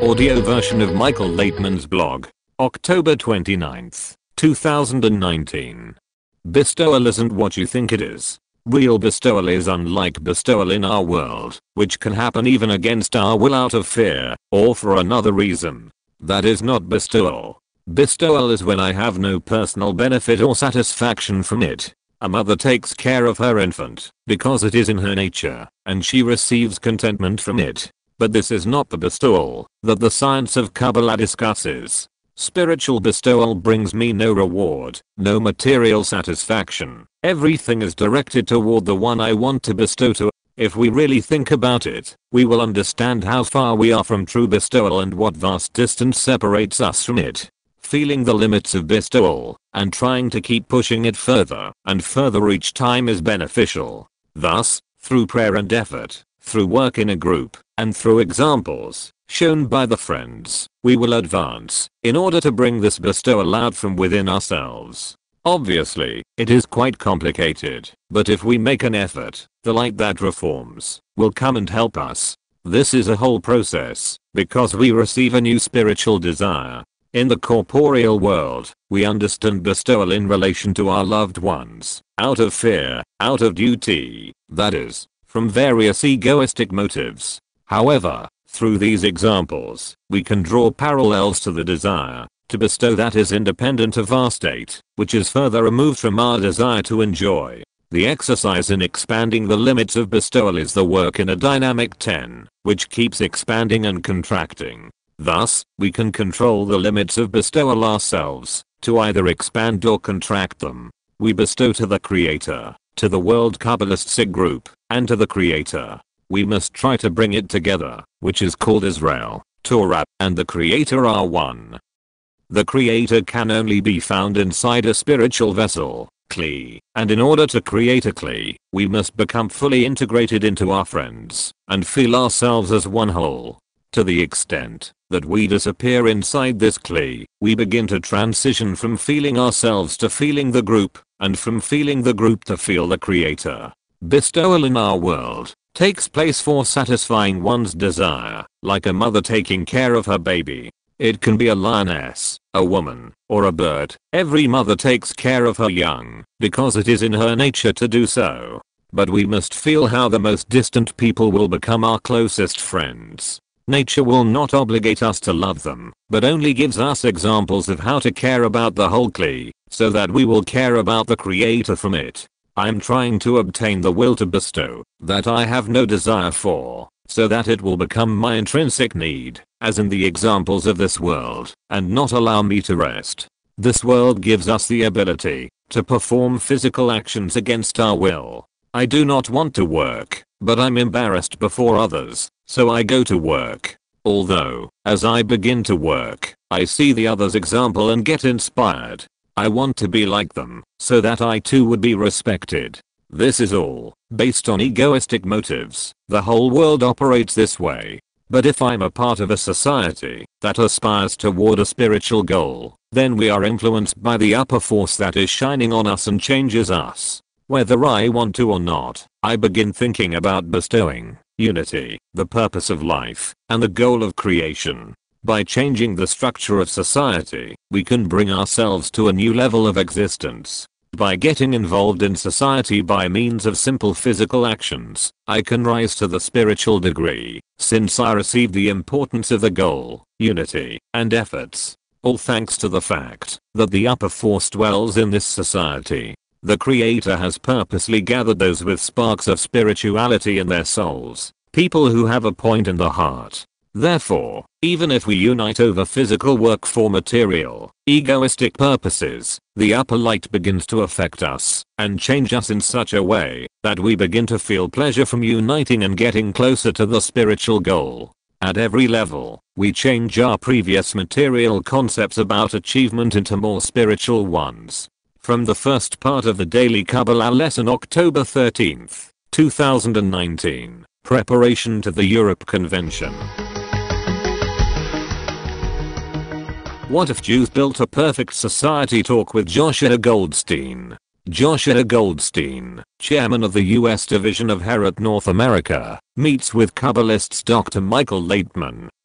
Audio version of Michael Laitman's blog. October 29th, 2019. Bestowal isn't what you think it is. Real bestowal is unlike bestowal in our world, which can happen even against our will out of fear, or for another reason. That is not bestowal. Bestowal is when I have no personal benefit or satisfaction from it. A mother takes care of her infant, because it is in her nature, and she receives contentment from it. But this is not the bestowal that the science of Kabbalah discusses. Spiritual bestowal brings me no reward, no material satisfaction. Everything is directed toward the one I want to bestow to. If we really think about it, we will understand how far we are from true bestowal and what vast distance separates us from it. Feeling the limits of bestowal, and trying to keep pushing it further and further each time is beneficial. Thus, through prayer and effort, through work in a group, and through examples shown by the friends, we will advance in order to bring this bestowal out from within ourselves. Obviously, it is quite complicated, but if we make an effort, the light that reforms will come and help us. This is a whole process, because we receive a new spiritual desire. In the corporeal world, we understand bestowal in relation to our loved ones, out of fear, out of duty, that is, from various egoistic motives. However, through these examples, we can draw parallels to the desire to bestow that is independent of our state, which is further removed from our desire to enjoy. The exercise in expanding the limits of bestowal is the work in a dynamic 10, which keeps expanding and contracting. Thus, we can control the limits of bestowal ourselves, to either expand or contract them. We bestow to the Creator, to the World Kabbalistic Group, and to the Creator. We must try to bring it together, which is called Israel, Torah, and the Creator are one. The Creator can only be found inside a spiritual vessel, Kli, and in order to create a Kli, we must become fully integrated into our friends, and feel ourselves as one whole. To the extent that we disappear inside this Kli, we begin to transition from feeling ourselves to feeling the group, and from feeling the group to feel the Creator. Bestowal in our world takes place for satisfying one's desire, like a mother taking care of her baby. It can be a lioness, a woman, or a bird. Every mother takes care of her young, because it is in her nature to do so. But we must feel how the most distant people will become our closest friends. Nature will not obligate us to love them, but only gives us examples of how to care about the whole Kli, so that we will care about the Creator from it. I am trying to obtain the will to bestow that I have no desire for, so that it will become my intrinsic need, as in the examples of this world, and not allow me to rest. This world gives us the ability to perform physical actions against our will. I do not want to work, but I'm embarrassed before others, so I go to work. Although, as I begin to work, I see the others' example and get inspired. I want to be like them, so that I too would be respected. This is all based on egoistic motives. The whole world operates this way. But if I'm a part of a society that aspires toward a spiritual goal, then we are influenced by the upper force that is shining on us and changes us. Whether I want to or not, I begin thinking about bestowing unity, the purpose of life, and the goal of creation. By changing the structure of society, we can bring ourselves to a new level of existence. By getting involved in society by means of simple physical actions, I can rise to the spiritual degree, since I received the importance of the goal, unity, and efforts. All thanks to the fact that the upper force dwells in this society. The Creator has purposely gathered those with sparks of spirituality in their souls, people who have a point in the heart. Therefore, even if we unite over physical work for material, egoistic purposes, the upper light begins to affect us and change us in such a way that we begin to feel pleasure from uniting and getting closer to the spiritual goal. At every level, we change our previous material concepts about achievement into more spiritual ones. From the first part of the Daily Kabbalah lesson, October 13th, 2019, Preparation to the Europe Convention. What if Jews built a perfect society? Talk with Joshua Goldstein. Joshua Goldstein, chairman of the U.S. Division of Herod North America, meets with Kabbalists Dr. Michael Laitman,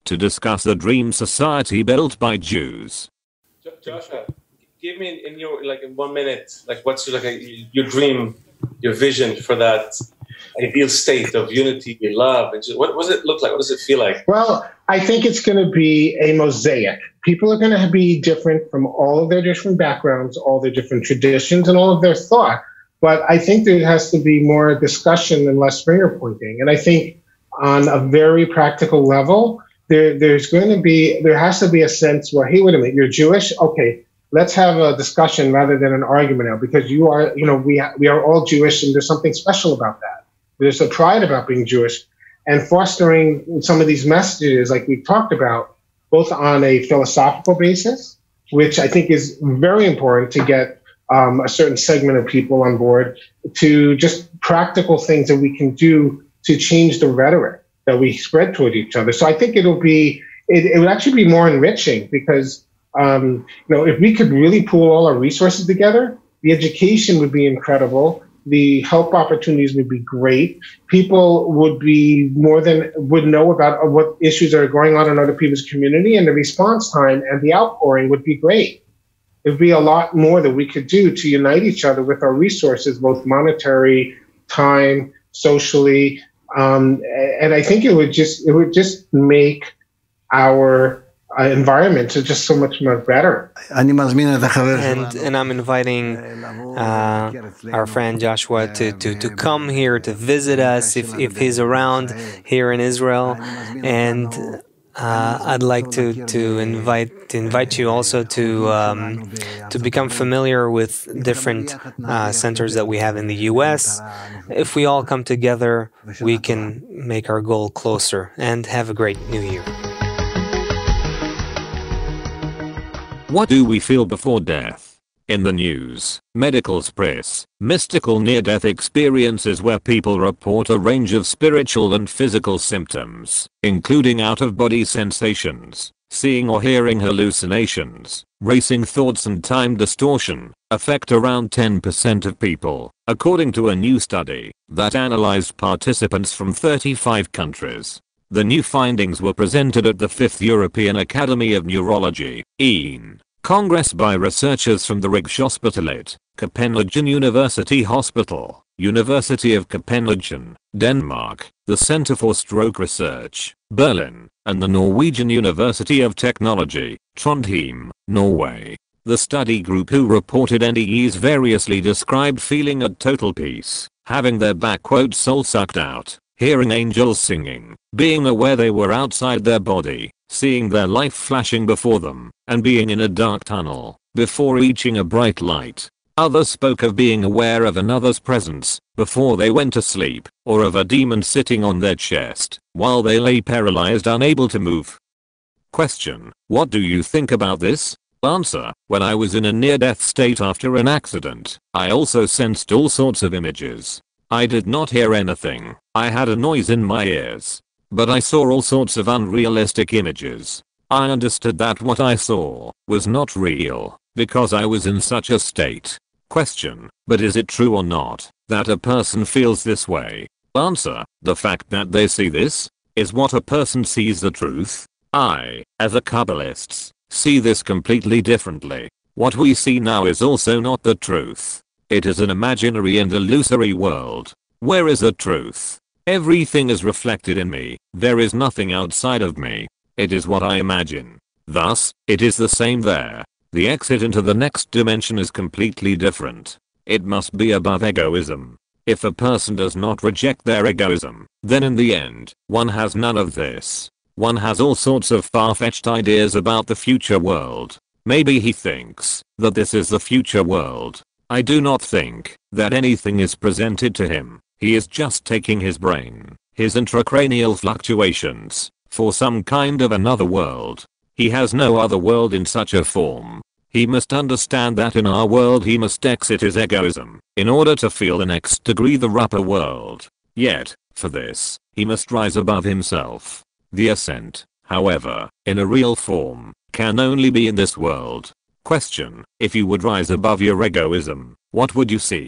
to discuss the dream society built by Jews. Joshua, give me in your in 1 minute, what's your dream, your vision for that ideal state of unity, love. What does it look like? What does it feel like? Well, I think it's going to be a mosaic. People are going to be different from all of their different backgrounds, all their different traditions, and all of their thought. But I think there has to be more discussion and less finger pointing. And I think on a very practical level, there has to be a sense where, hey, wait a minute, you're Jewish? Okay, let's have a discussion rather than an argument now, because we are all Jewish, and there's something special about that. There's a pride about being Jewish, and fostering some of these messages like we've talked about, both on a philosophical basis, which I think is very important to get a certain segment of people on board, to just practical things that we can do to change the rhetoric that we spread toward each other. So I think it would actually be more enriching, because if we could really pool all our resources together, the education would be incredible. The help opportunities would be great. People would know about what issues are going on in other people's community, and the response time and the outpouring would be great. There'd be a lot more that we could do to unite each other with our resources, both monetary, time, socially, and I think it would just make our environment just so much more better. And I'm inviting our friend Joshua to come here to visit us if he's around here in Israel, and I'd like to invite you also to become familiar with different centers that we have in the U.S. If we all come together, we can make our goal closer and have a great New Year. What do we feel before death? In the news, medicals press, mystical near-death experiences where people report a range of spiritual and physical symptoms, including out-of-body sensations, seeing or hearing hallucinations, racing thoughts and time distortion, affect around 10% of people, according to a new study that analyzed participants from 35 countries. The new findings were presented at the 5th European Academy of Neurology, EAN, Congress by researchers from the Rigshospitalet, Copenhagen University Hospital, University of Copenhagen, Denmark, the Center for Stroke Research, Berlin, and the Norwegian University of Technology, Trondheim, Norway. The study group who reported NDEs variously described feeling at total peace, having their "soul sucked out," hearing angels singing, being aware they were outside their body, seeing their life flashing before them, and being in a dark tunnel, before reaching a bright light. Others spoke of being aware of another's presence, before they went to sleep, or of a demon sitting on their chest, while they lay paralyzed unable to move. Question: what do you think about this? Answer: when I was in a near-death state after an accident, I also sensed all sorts of images. I did not hear anything, I had a noise in my ears. But I saw all sorts of unrealistic images. I understood that what I saw was not real, because I was in such a state. Question: but is it true or not that a person feels this way? Answer: the fact that they see this is what a person sees the truth. I, as a Kabbalist, see this completely differently. What we see now is also not the truth. It is an imaginary and illusory world. Where is the truth? Everything is reflected in me. There is nothing outside of me. It is what I imagine. Thus, it is the same there. The exit into the next dimension is completely different. It must be above egoism. If a person does not reject their egoism, then in the end, one has none of this. One has all sorts of far-fetched ideas about the future world. Maybe he thinks that this is the future world. I do not think that anything is presented to him. He is just taking his brain, his intracranial fluctuations, for some kind of another world. He has no other world in such a form. He must understand that in our world he must exit his egoism, in order to feel the next degree, the upper world. Yet, for this, he must rise above himself. The ascent, however, in a real form, can only be in this world. Question: if you would rise above your egoism, what would you see?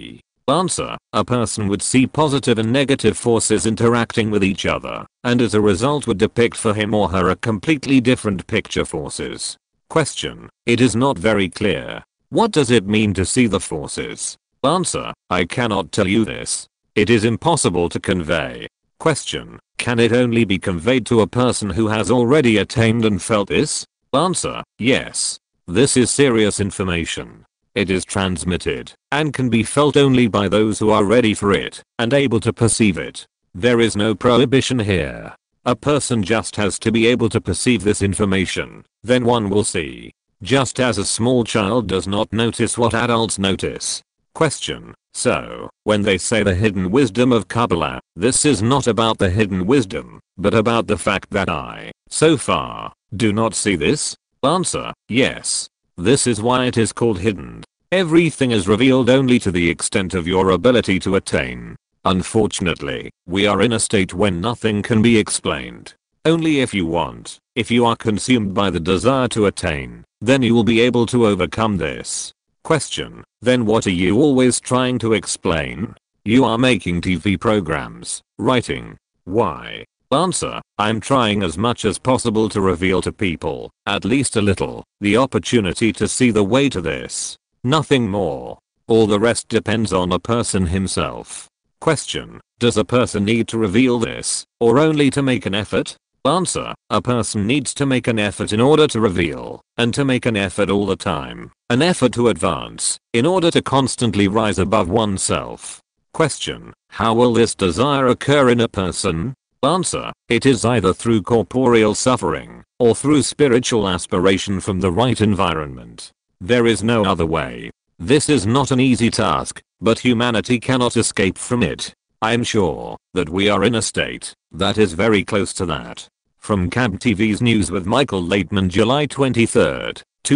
Answer. A person would see positive and negative forces interacting with each other, and as a result would depict for him or her a completely different picture forces. Question. It is not very clear. What does it mean to see the forces? Answer. I cannot tell you this. It is impossible to convey. Question. Can it only be conveyed to a person who has already attained and felt this? Answer. Yes. This is serious information. It is transmitted and can be felt only by those who are ready for it and able to perceive it. There is no prohibition here. A person just has to be able to perceive this information, then one will see. Just as a small child does not notice what adults notice. Question. So, when they say the hidden wisdom of Kabbalah, this is not about the hidden wisdom, but about the fact that I, so far, do not see this? Answer. Yes. This is why it is called hidden. Everything is revealed only to the extent of your ability to attain. Unfortunately, we are in a state when nothing can be explained. Only if you want. If you are consumed by the desire to attain, then you will be able to overcome this. Question. Then what are you always trying to explain? You are making TV programs, writing. Why? Answer. I'm trying as much as possible to reveal to people, at least a little, the opportunity to see the way to this. Nothing more. All the rest depends on a person himself. Question. Does a person need to reveal this, or only to make an effort? Answer. A person needs to make an effort in order to reveal, and to make an effort all the time. An effort to advance, in order to constantly rise above oneself. Question. How will this desire occur in a person? Answer. It is either through corporeal suffering, or through spiritual aspiration from the right environment. There is no other way. This is not an easy task, but humanity cannot escape from it. I am sure that we are in a state that is very close to that. From Cab TV's News with Michael Laitman, July 23,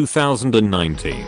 2019.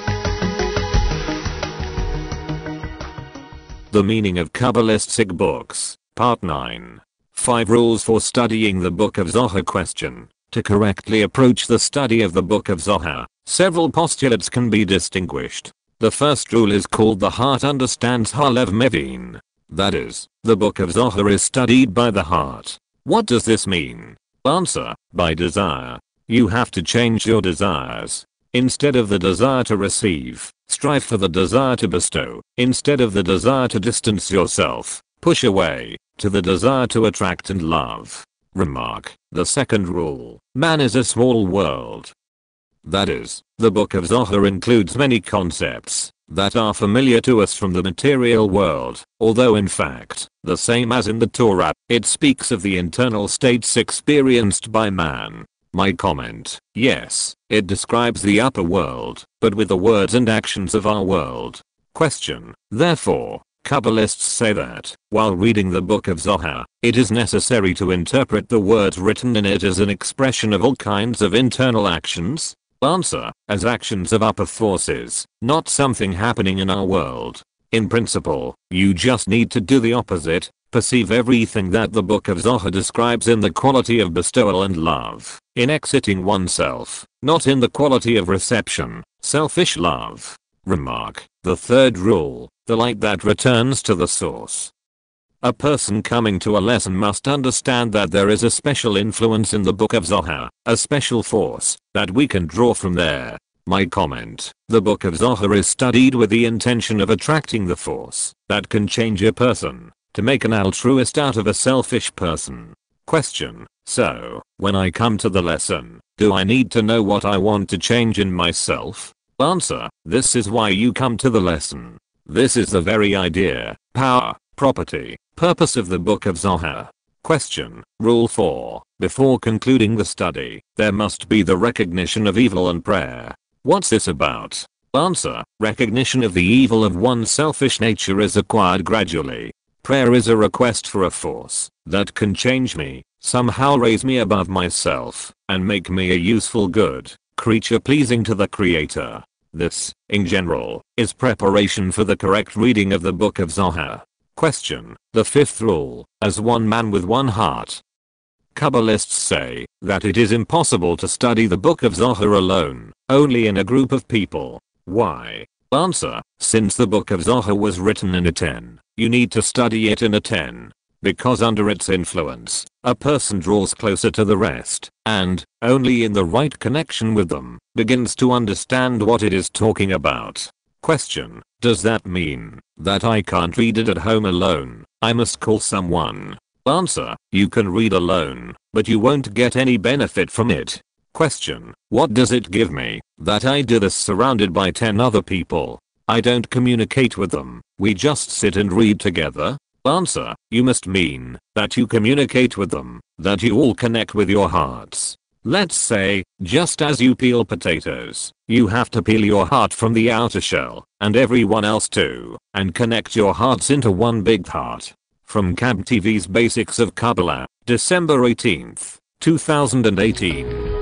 The meaning of Kabbalistic books, Part 9. 5 rules for studying the Book of Zohar. Question. To correctly approach the study of the Book of Zohar, several postulates can be distinguished. The first rule is called the heart understands Halev Mevin. That is, the Book of Zohar is studied by the heart. What does this mean? Answer. By desire. You have to change your desires. Instead of the desire to receive, strive for the desire to bestow. Instead of the desire to distance yourself, push away, to the desire to attract and love. Remark. The second rule. Man is a small world. That is, the Book of Zohar includes many concepts that are familiar to us from the material world, although in fact, the same as in the Torah, it speaks of the internal states experienced by man. My comment. Yes, it describes the upper world, but with the words and actions of our world. Question. Therefore, Kabbalists say that, while reading the Book of Zohar, it is necessary to interpret the words written in it as an expression of all kinds of internal actions. Answer. As actions of upper forces, not something happening in our world. In principle, you just need to do the opposite, perceive everything that the Book of Zohar describes in the quality of bestowal and love, in exiting oneself, not in the quality of reception, selfish love. Remark. The third rule. The light that returns to the source. A person coming to a lesson must understand that there is a special influence in the Book of Zohar, a special force that we can draw from there. My comment. The Book of Zohar is studied with the intention of attracting the force that can change a person, to make an altruist out of a selfish person. Question. So, when I come to the lesson, do I need to know what I want to change in myself? Answer. This is why you come to the lesson. This is the very idea, power, property, purpose of the Book of Zohar. Question. Rule 4. Before concluding the study, there must be the recognition of evil and prayer. What's this about? Answer. Recognition of the evil of one's selfish nature is acquired gradually. Prayer is a request for a force that can change me, somehow raise me above myself, and make me a useful good creature pleasing to the Creator. This, in general, is preparation for the correct reading of the Book of Zohar. Question. The fifth rule, as one man with one heart. Kabbalists say that it is impossible to study the Book of Zohar alone, only in a group of people. Why? Answer. Since the book of Zohar was written in a 10, you need to study it in a 10. Because under its influence, a person draws closer to the rest, and, only in the right connection with them, begins to understand what it is talking about. Question. Does that mean that I can't read it at home alone? I must call someone? Answer. You can read alone, but you won't get any benefit from it. Question. What does it give me that I do this surrounded by 10 other people? I don't communicate with them, we just sit and read together? Answer. You must mean that you communicate with them, that you all connect with your hearts. Let's say, just as you peel potatoes, you have to peel your heart from the outer shell, and everyone else too, and connect your hearts into one big heart. From Cab TV's Basics of Kabbalah, December 18th, 2018.